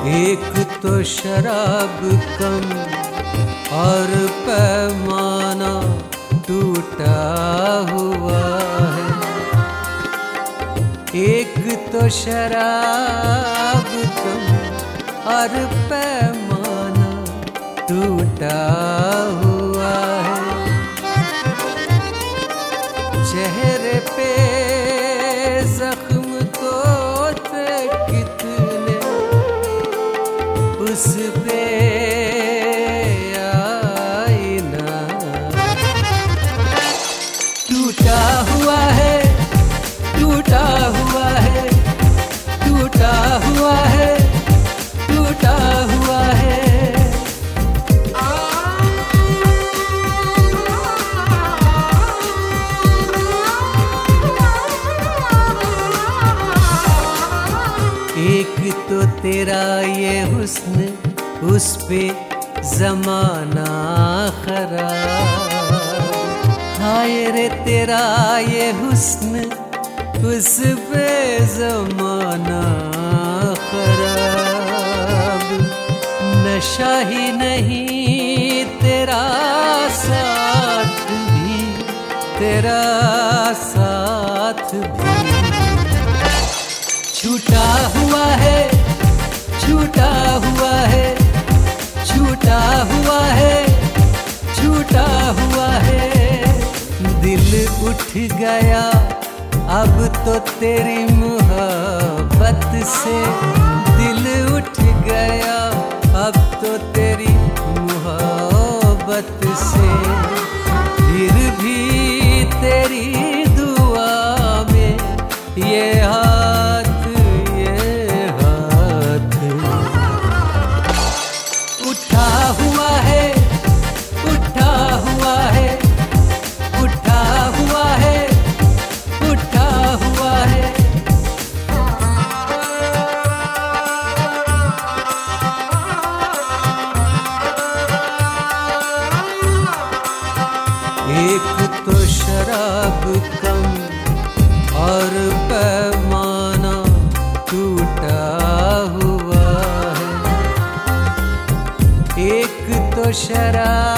एक तो शराब कम और पैमाना टूटा हुआ है। एक तो शराब कम और पैमाना टूटा हुआ है। चेहरे पे जख्म तो थे कितने, उस पे आईना टूटा हुआ है, टूटा हुआ है, टूटा हुआ है, टूटा हुआ है। एक तो तेरा ये हुस्न, उस पे जमाना खराब। हाय रे तेरा ये हुस्न, उस पे जमाना खराब। नशा ही नहीं तेरा साथ भी, तेरा साथ भी छूटा हुआ है, छूटा हुआ है, छूटा हुआ है, छूटा हुआ है। दिल उठ गया अब तो तेरी मोहब्बत से, दिल उठ गया अब तो तेरी मोहब्बत से। फिर भी तेरी दुआ में ये हाथ उठा हुआ है, उठा हुआ है, उठा हुआ है, उठा हुआ है। एक तो शराब कम और पैमाना टूटा हुआ है। एक तो शराब